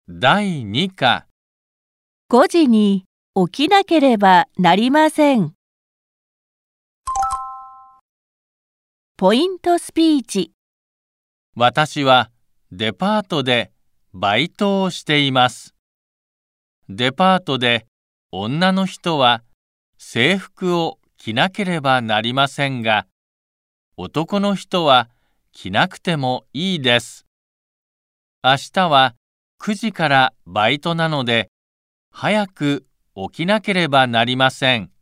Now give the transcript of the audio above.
第2課。 5時に起きなければなりません。ポイントスピーチ。 私はデパートでバイトをしています。デパートで女の人は制服を着なければなりませんが、男の人は着なくてもいいです。明日は9時からバイトなので、早く起きなければなりません。